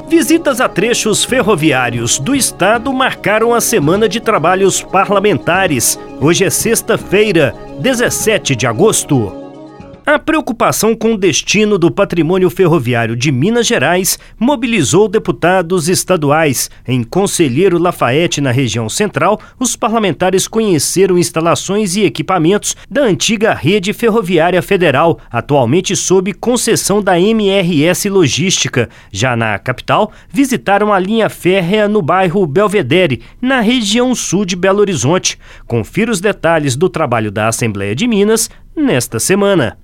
Visitas a trechos ferroviários do estado marcaram a semana de trabalhos parlamentares. Hoje é sexta-feira, 17 de agosto. A preocupação com o destino do patrimônio ferroviário de Minas Gerais mobilizou deputados estaduais. Em Conselheiro Lafaiete, na região central, os parlamentares conheceram instalações e equipamentos da antiga rede ferroviária federal, atualmente sob concessão da MRS Logística. Já na capital, visitaram a linha férrea no bairro Belvedere, na região sul de Belo Horizonte. Confira os detalhes do trabalho da Assembleia de Minas nesta semana.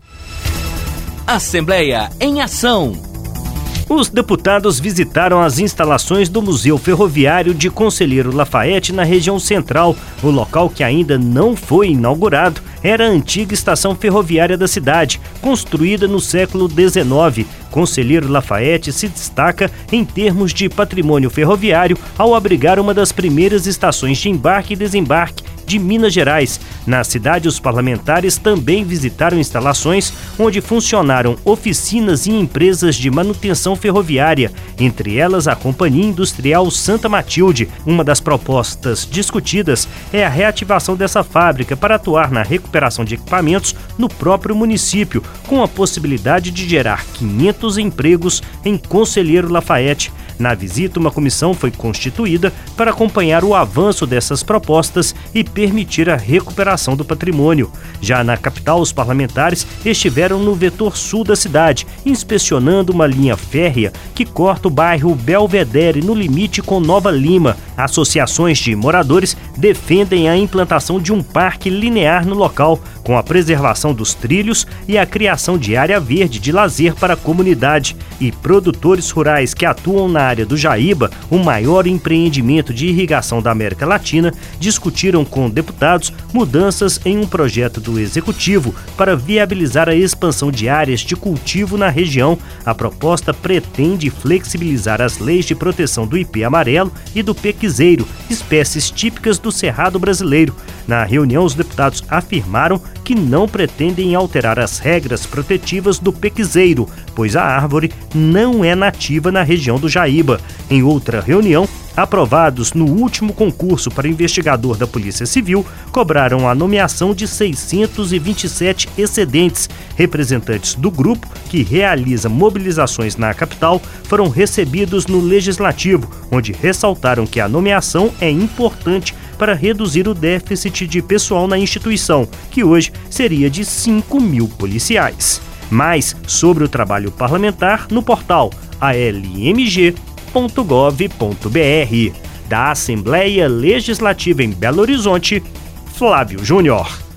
Assembleia em Ação. Os deputados visitaram as instalações do Museu Ferroviário de Conselheiro Lafaiete na região central. O local, que ainda não foi inaugurado, era a antiga estação ferroviária da cidade, construída no século XIX. Conselheiro Lafaiete se destaca em termos de patrimônio ferroviário ao abrigar uma das primeiras estações de embarque e desembarque de Minas Gerais. Na cidade, os parlamentares também visitaram instalações onde funcionaram oficinas e empresas de manutenção ferroviária, entre elas a Companhia Industrial Santa Matilde. Uma das propostas discutidas é a reativação dessa fábrica para atuar na recuperação de equipamentos no próprio município, com a possibilidade de gerar 500 empregos em Conselheiro Lafaiete. Na visita, uma comissão foi constituída para acompanhar o avanço dessas propostas e permitir a recuperação do patrimônio. Já na capital, os parlamentares estiveram no vetor sul da cidade, inspecionando uma linha férrea que corta o bairro Belvedere no limite com Nova Lima. Associações de moradores defendem a implantação de um parque linear no local, com a preservação dos trilhos e a criação de área verde de lazer para a comunidade. E produtores rurais que atuam na área do Jaíba, o maior empreendimento de irrigação da América Latina, discutiram com deputados mudanças em um projeto do Executivo para viabilizar a expansão de áreas de cultivo na região. A proposta pretende flexibilizar as leis de proteção do ipê amarelo e do pequizeiro, espécies típicas do Cerrado brasileiro. Na reunião, os deputados afirmaram que não pretendem alterar as regras protetivas do pequizeiro, pois a árvore não é nativa na região do Jaíba. Em outra reunião, aprovados no último concurso para investigador da Polícia Civil, cobraram a nomeação de 627 excedentes. Representantes do grupo, que realiza mobilizações na capital, foram recebidos no Legislativo, onde ressaltaram que a nomeação é importante para reduzir o déficit de pessoal na instituição, que hoje seria de 5.000 policiais. Mais sobre o trabalho parlamentar no portal almg.gov.br. Da Assembleia Legislativa em Belo Horizonte, Flávio Júnior.